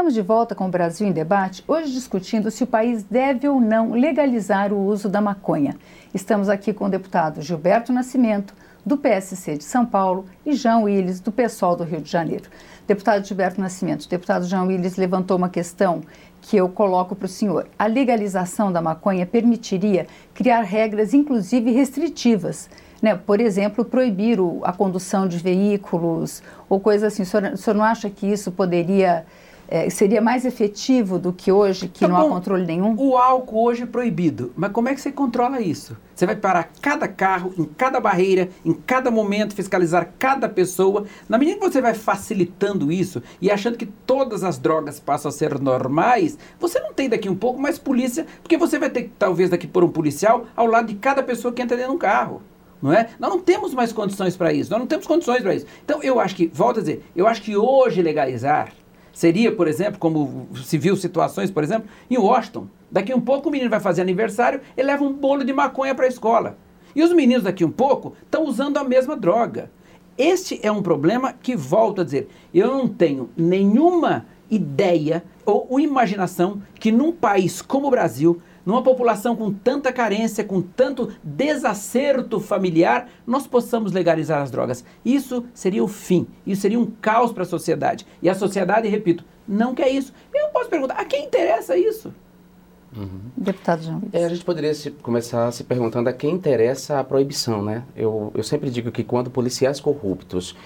Estamos de volta com o Brasil em Debate, hoje discutindo se o país deve ou não legalizar o uso da maconha. Estamos aqui com o deputado Gilberto Nascimento, do PSC de São Paulo, e Jean Willis, do PSOL do Rio de Janeiro. Deputado Gilberto Nascimento, o deputado Jean Willis levantou uma questão que eu coloco para o senhor. A legalização da maconha permitiria criar regras, inclusive restritivas, né? Por exemplo, proibir a condução de veículos ou coisa assim. O senhor não acha que isso poderia... seria mais efetivo do que hoje, que não há controle nenhum? O álcool hoje é proibido, mas como é que você controla isso? Você vai parar cada carro, em cada barreira, em cada momento, fiscalizar cada pessoa. Na medida que você vai facilitando isso e achando que todas as drogas passam a ser normais, você não tem daqui um pouco mais polícia, porque você vai ter, talvez, daqui por um policial ao lado de cada pessoa que entra dentro de um carro. Não é? Nós não temos mais condições para isso, nós não temos condições para isso. Então, eu acho que, volto a dizer, eu acho que hoje legalizar seria, por exemplo, como se viu situações, por exemplo, em Washington. Daqui um pouco o menino vai fazer aniversário, ele leva um bolo de maconha para a escola. E os meninos daqui um pouco estão usando a mesma droga. Este é um problema que, volto a dizer, eu não tenho nenhuma ideia ou imaginação que num país como o Brasil, numa população com tanta carência, com tanto desacerto familiar, nós possamos legalizar as drogas. Isso seria o fim, isso seria um caos para a sociedade. E a sociedade, repito, não quer isso. Eu posso perguntar, a quem interessa isso? Deputado Jean Willis. A gente poderia começar se perguntando a quem interessa a proibição, né? Eu sempre digo que quando policiais corruptos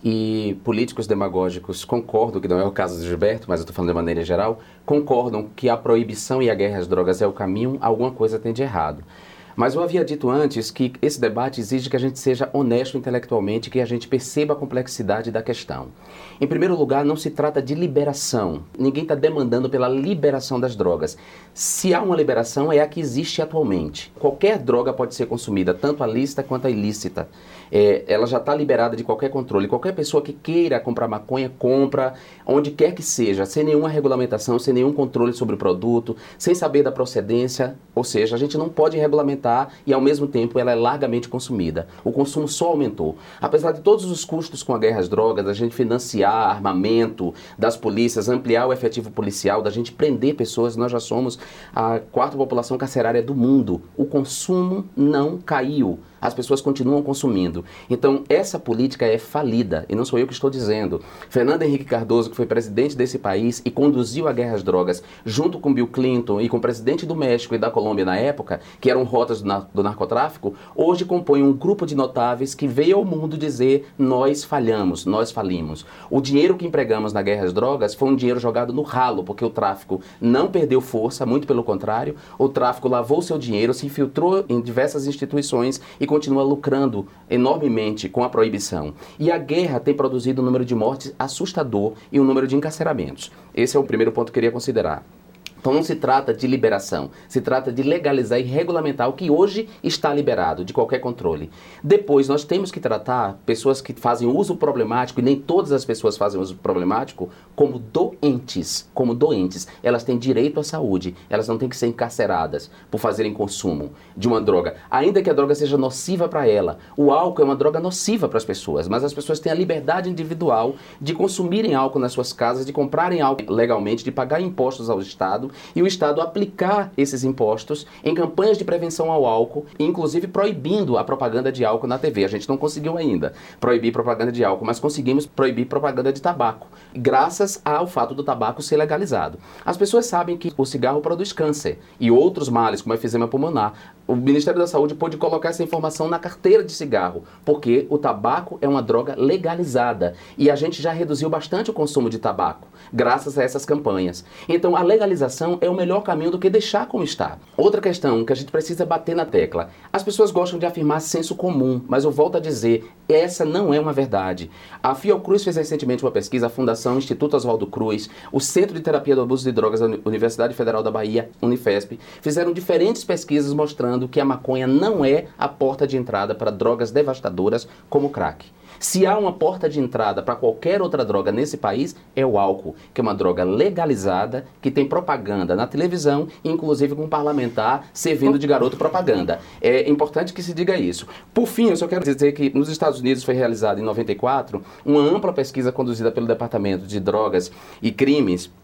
e políticos demagógicos concordam, que não é o caso de Gilberto, mas eu estou falando de maneira geral, concordam que a proibição e a guerra às drogas é o caminho, alguma coisa tem de errado. Mas eu havia dito antes que esse debate exige que a gente seja honesto intelectualmente, que a gente perceba a complexidade da questão. Em primeiro lugar, não se trata de liberação. Ninguém está demandando pela liberação das drogas. Se há uma liberação, é a que existe atualmente. Qualquer droga pode ser consumida, tanto a lícita quanto a ilícita. Ela já está liberada de qualquer controle. Qualquer pessoa que queira comprar maconha, compra, onde quer que seja, sem nenhuma regulamentação, sem nenhum controle sobre o produto, sem saber da procedência. Ou seja, a gente não pode regulamentar e, ao mesmo tempo, ela é largamente consumida. O consumo só aumentou. Apesar de todos os custos com a guerra às drogas, da gente financiar armamento das polícias, ampliar o efetivo policial, da gente prender pessoas, nós já somos a quarta população carcerária do mundo. O consumo não caiu. As pessoas continuam consumindo. Então, essa política é falida, e não sou eu que estou dizendo. Fernando Henrique Cardoso, que foi presidente desse país e conduziu a guerra às drogas, junto com Bill Clinton e com o presidente do México e da Colômbia na época, que eram rotas do narcotráfico, hoje compõe um grupo de notáveis que veio ao mundo dizer: nós falhamos, nós falimos. O dinheiro que empregamos na guerra às drogas foi um dinheiro jogado no ralo, porque o tráfico não perdeu força, muito pelo contrário, o tráfico lavou seu dinheiro, se infiltrou em diversas instituições e continua lucrando enormemente com a proibição. E a guerra tem produzido um número de mortes assustador e um número de encarceramentos. Esse é o primeiro ponto que eu queria considerar. Então não se trata de liberação, se trata de legalizar e regulamentar o que hoje está liberado de qualquer controle. Depois nós temos que tratar pessoas que fazem uso problemático, e nem todas as pessoas fazem uso problemático, como doentes. Como doentes. Elas têm direito à saúde, elas não têm que ser encarceradas por fazerem consumo de uma droga. Ainda que a droga seja nociva para ela. O álcool é uma droga nociva para as pessoas, mas as pessoas têm a liberdade individual de consumirem álcool nas suas casas, de comprarem álcool legalmente, de pagar impostos ao Estado, e o Estado aplicar esses impostos em campanhas de prevenção ao álcool, inclusive proibindo a propaganda de álcool na TV. A gente não conseguiu ainda proibir propaganda de álcool, mas conseguimos proibir propaganda de tabaco, graças ao fato do tabaco ser legalizado. As pessoas sabem que o cigarro produz câncer e outros males, como efizema pulmonar. O Ministério da Saúde pôde colocar essa informação na carteira de cigarro, porque o tabaco é uma droga legalizada e a gente já reduziu bastante o consumo de tabaco, graças a essas campanhas. Então a legalização é o melhor caminho do que deixar como está. Outra questão que a gente precisa bater na tecla. As pessoas gostam de afirmar senso comum, mas eu volto a dizer, essa não é uma verdade. A Fiocruz fez recentemente uma pesquisa, a Fundação Instituto Oswaldo Cruz, o Centro de Terapia do Abuso de Drogas da Universidade Federal da Bahia, Unifesp, fizeram diferentes pesquisas mostrando que a maconha não é a porta de entrada para drogas devastadoras como o crack. Se há uma porta de entrada para qualquer outra droga nesse país, é o álcool, que é uma droga legalizada, que tem propaganda na televisão, inclusive com um parlamentar servindo de garoto propaganda. É importante que se diga isso. Por fim, eu só quero dizer que nos Estados Unidos foi realizada em 94 uma ampla pesquisa conduzida pelo Departamento de Drogas e Crimes,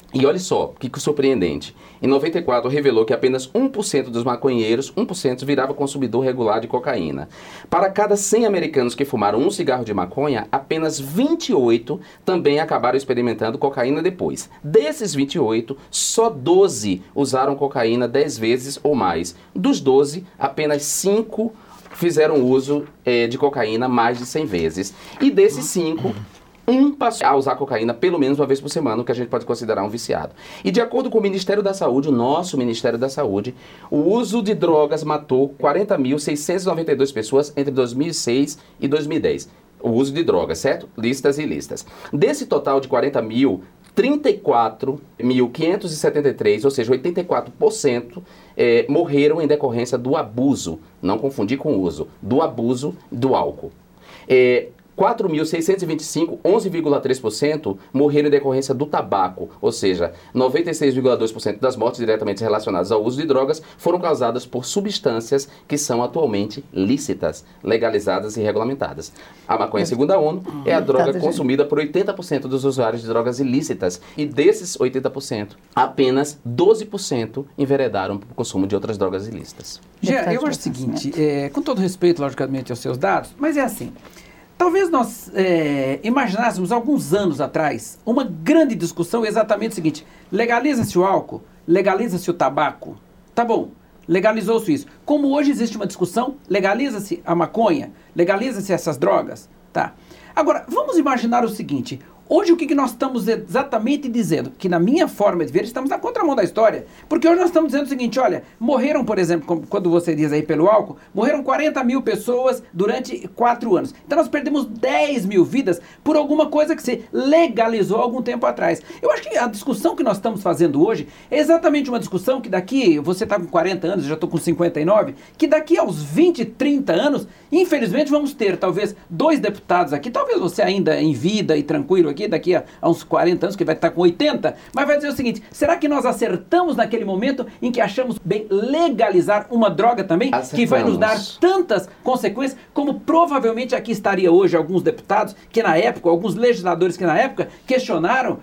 E olha só, que surpreendente. Em 94, revelou que apenas 1% dos maconheiros, 1% virava consumidor regular de cocaína. Para cada 100 americanos que fumaram um cigarro de maconha, apenas 28 também acabaram experimentando cocaína depois. Desses 28, só 12 usaram cocaína 10 vezes ou mais. Dos 12, apenas 5 fizeram uso de cocaína mais de 100 vezes. E desses 5... passou a usar cocaína pelo menos uma vez por semana, o que a gente pode considerar um viciado. E de acordo com o Ministério da Saúde, o nosso Ministério da Saúde, o uso de drogas matou 40.692 pessoas entre 2006 e 2010. O uso de drogas, certo? Lícitas e ilícitas. Desse total de 40 mil, 34.573, ou seja, 84%, morreram em decorrência do abuso, não confundir com o uso, do abuso do álcool. 4.625, 11,3%, morreram em decorrência do tabaco, ou seja, 96,2% das mortes diretamente relacionadas ao uso de drogas foram causadas por substâncias que são atualmente lícitas, legalizadas e regulamentadas. A maconha, segundo a ONU, é a droga consumida por 80% dos usuários de drogas ilícitas, e desses 80%, apenas 12% enveredaram para o consumo de outras drogas ilícitas. Jean, eu acho o seguinte, com todo respeito, logicamente, aos seus dados, mas é assim... Talvez nós imaginássemos alguns anos atrás uma grande discussão exatamente o seguinte: legaliza-se o álcool, legaliza-se o tabaco, tá bom, legalizou-se isso. Como hoje existe uma discussão, legaliza-se a maconha, legaliza-se essas drogas, tá? Agora, vamos imaginar o seguinte: hoje o que nós estamos exatamente dizendo? Que na minha forma de ver, estamos na contramão da história. Porque hoje nós estamos dizendo o seguinte, olha, morreram, por exemplo, quando você diz aí pelo álcool, morreram 40 mil pessoas durante 4 anos. Então nós perdemos 10 mil vidas por alguma coisa que se legalizou algum tempo atrás. Eu acho que a discussão que nós estamos fazendo hoje é exatamente uma discussão que daqui, você está com 40 anos, eu já estou com 59, que daqui aos 20, 30 anos, infelizmente vamos ter talvez 2 deputados aqui, talvez você ainda em vida e tranquilo aqui, daqui a uns 40 anos, que vai estar com 80, mas vai dizer o seguinte: será que nós acertamos naquele momento em que achamos bem legalizar uma droga também, que vai nos dar tantas consequências, como provavelmente aqui estaria hoje alguns deputados que na época, alguns legisladores que na época questionaram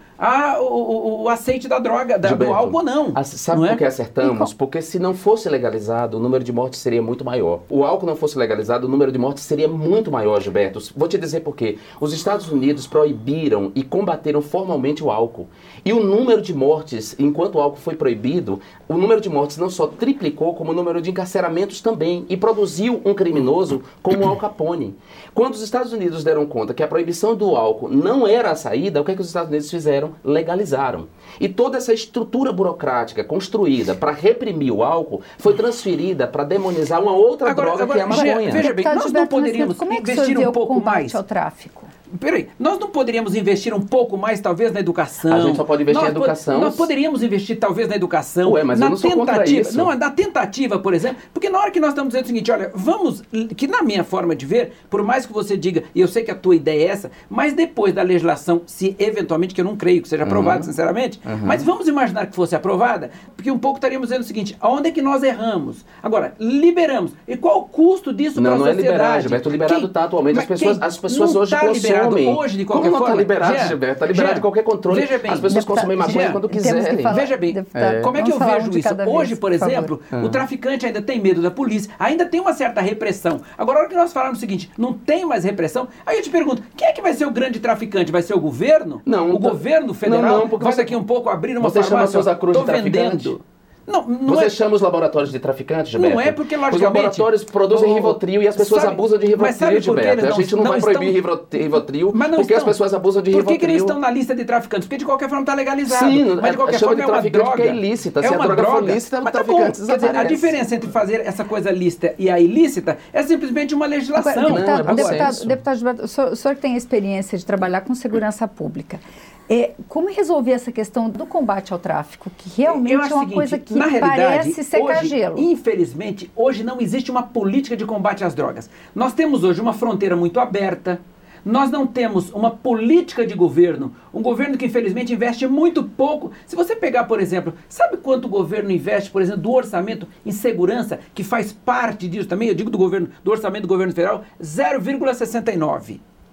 o aceite da droga, do álcool ou não. Sabe por que acertamos? Porque se não fosse legalizado, o número de mortes seria muito maior. O álcool não fosse legalizado, o número de mortes seria muito maior, Gilberto. Vou te dizer por quê. Os Estados Unidos proibiram e combateram formalmente o álcool. E o número de mortes, enquanto o álcool foi proibido, o número de mortes não só triplicou, como o número de encarceramentos também. E produziu um criminoso como Al Capone. Quando os Estados Unidos deram conta que a proibição do álcool não era a saída, o que é que os Estados Unidos fizeram? Legalizaram. E toda essa estrutura burocrática construída para reprimir o álcool foi transferida para demonizar uma outra droga que é a maconha. Veja bem, nós não poderíamos investir um pouco mais ao tráfico? Peraí, nós não poderíamos investir um pouco mais, talvez, na educação? A gente só pode investir na educação. Nós poderíamos investir, talvez, na educação. Mas eu não sou contra isso. Não, na tentativa, por exemplo, porque na hora que nós estamos dizendo o seguinte, olha, vamos, que na minha forma de ver, por mais que você diga, e eu sei que a tua ideia é essa, mas depois da legislação, se eventualmente, que eu não creio que seja aprovada, sinceramente, mas vamos imaginar que fosse aprovada, porque um pouco estaríamos dizendo o seguinte, aonde é que nós erramos? Agora, liberamos. E qual o custo disso para a sociedade? Não é liberar, Gilberto. Liberado está atualmente. As pessoas hoje consomem. Hoje, de qualquer forma. Como não está liberado, Gilberto? Está liberado de qualquer controle. Veja bem, as pessoas consomem maconha quando quiserem. Veja bem, como é que eu vejo isso? Hoje, por exemplo, o traficante ainda tem medo da polícia, ainda tem uma certa repressão. Agora, a hora que nós falamos o seguinte, não tem mais repressão, aí eu te pergunto, quem é que vai ser o grande traficante? Vai ser o governo? Não. O governo federal? Não, porque vai daqui um pouco abrir uma farmácia, chama a Souza Cruz de traficante? vendendo. Você chama os laboratórios de traficantes, Gilberto? Não é porque, logicamente... Os laboratórios produzem Rivotril e as pessoas abusam de Rivotril, Gilberto. A gente não vai proibir Rivotril porque as pessoas abusam de Rivotril. Por que eles estão na lista de traficantes? Porque de qualquer forma está legalizado. Sim, mas de qualquer forma é uma droga. Porque é ilícita. Se a droga for lícita, o traficante desaparece. Quer dizer, a diferença entre fazer essa coisa lícita e a ilícita é simplesmente uma legislação. Deputado Gilberto, o senhor que tem a experiência de trabalhar com segurança pública, como resolver essa questão do combate ao tráfico, que realmente é uma coisa que parece secar gelo? Infelizmente, hoje não existe uma política de combate às drogas. Nós temos hoje uma fronteira muito aberta, nós não temos uma política de governo, um governo que infelizmente investe muito pouco. Se você pegar, por exemplo, sabe quanto o governo investe, por exemplo, do orçamento em segurança, que faz parte disso também, eu digo do orçamento do governo federal, 0,69%.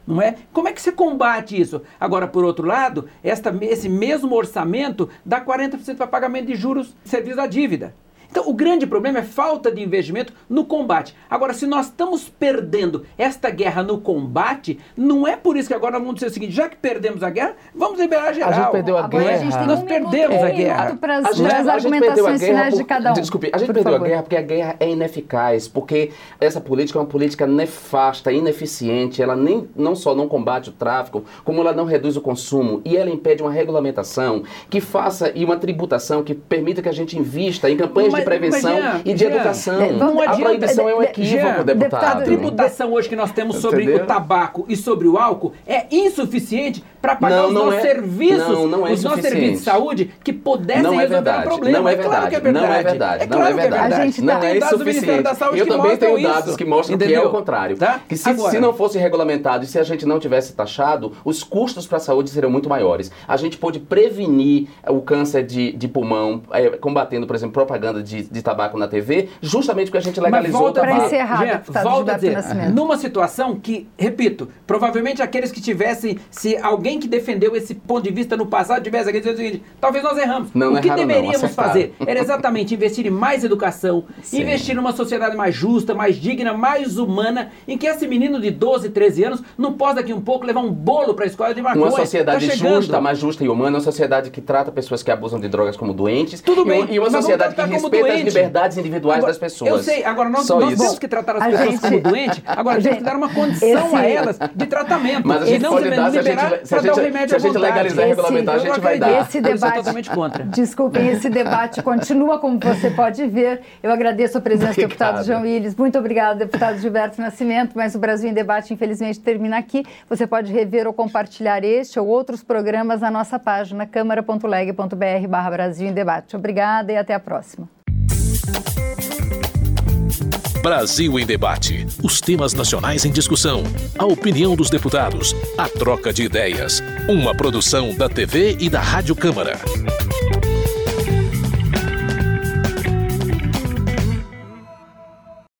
não é? Como é que você combate isso? Agora, por outro lado, esse mesmo orçamento dá 40% para pagamento de juros de serviço da dívida. Então, o grande problema é falta de investimento no combate. Agora, se nós estamos perdendo esta guerra no combate, não é por isso que agora vamos dizer o seguinte, já que perdemos a guerra, vamos liberar geral. A gente perdeu a guerra. Nós perdemos a guerra. Para as argumentações finais de cada um. Desculpe, a gente perdeu a guerra porque a guerra é ineficaz, porque essa política é uma política nefasta, ineficiente, ela não só não combate o tráfico, como ela não reduz o consumo, e ela impede uma regulamentação que faça e uma tributação que permita que a gente invista em campanhas de prevenção e de educação. A proibição é um equívoco, deputado. A tributação hoje que nós temos sobre o tabaco e sobre o álcool é insuficiente para pagar os nossos serviços, os nossos serviços de saúde que pudessem resolver o problema. Não é verdade. Não é verdade. Não é verdade. Não é insuficiente. Eu também tenho dados que mostram que é o contrário. Que se não fosse regulamentado e se a gente não tivesse taxado, os custos para a saúde seriam muito maiores. A gente pôde prevenir o câncer de pulmão, combatendo, por exemplo, propaganda de tabaco na TV, justamente porque a gente legalizou o tabaco. Para encerrar, volta a dizer, numa situação que, repito, provavelmente aqueles que tivessem, se alguém que defendeu esse ponto de vista no passado tivesse aqui dizer o seguinte, talvez nós erramos. O que deveríamos fazer era exatamente investir em mais educação, investir numa sociedade mais justa, mais digna, mais humana, em que esse menino de 12, 13 anos não possa daqui um pouco levar um bolo para a escola de maconha. Uma sociedade justa, mais justa e humana, uma sociedade que trata pessoas que abusam de drogas como doentes. Tudo bem. E uma sociedade que respeita as liberdades individuais das pessoas. Eu sei, agora nós temos que tratar as pessoas como doentes, agora temos que dar uma condição a elas de tratamento. Mas a gente pode dar, se a gente legalizar e regulamentar, a gente vai dar. Esse debate, totalmente contra. Desculpem, esse debate continua, como você pode ver. Eu agradeço a presença do deputado João Willis. Muito obrigado, deputado Gilberto Nascimento. Mas o Brasil em Debate, infelizmente, termina aqui. Você pode rever ou compartilhar este ou outros programas na nossa página câmara.leg.br/Brasil em Debate. Obrigada e até a próxima. Brasil em Debate. Os temas nacionais em discussão. A opinião dos deputados. A troca de ideias. Uma produção da TV e da Rádio Câmara.